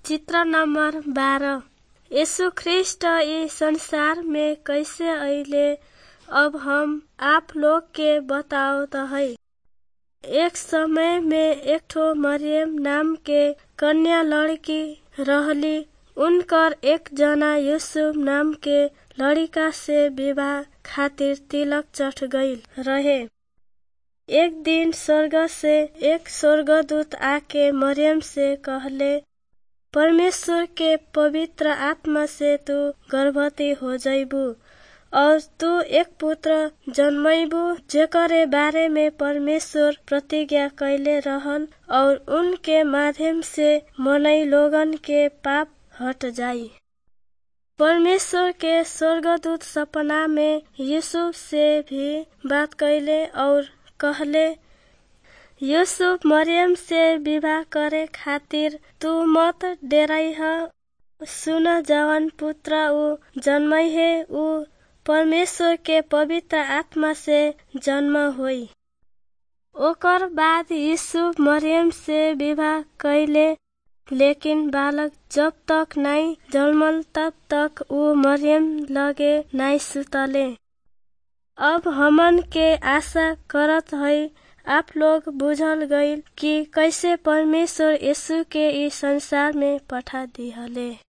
चित्र नंबर 12। यीशु ख्रिस्ट इस संसार में कैसे अइले अब हम आप लोग के बताओ त है। एक समय में एक ठो मरियम नाम के कन्या लड़की रहली। उनकर एक जना यूसुफ नाम के लड़का से विवाह खातिर तिलक चढ़ गईल रहे। एक दिन स्वर्ग से एक स्वर्गदूत आके मरियम से कहले, परमेश्वर के पवित्र आत्मा से तू गर्भवती हो जाइबू और तू एक पुत्र जन्मैबू, जेकरे बारे में परमेश्वर प्रतिज्ञा कैले रहल और उनके माध्यम से मनई लोगन के पाप हट जाई। परमेश्वर के स्वर्गदूत सपना में यूसुफ से भी बात कैले और कहले, यूसुफ मरियम से विवाह करे खातिर तू मत डेराइह। सुन, जवान पुत्र ऊ जन्मै है ऊ परमेश्वर के पवित्र आत्मा से जन्म होई। ओकर बाद यूसुफ मरियम से विवाह कैले, लेकिन बालक जब तक नाई जन्मल तब तक ऊ मरियम लगे नाई सुतले। अब हमन के आशा करत है आप लोग बुझल गईल कि कैसे परमेश्वर यीशु के इस संसार में पठा दिहले।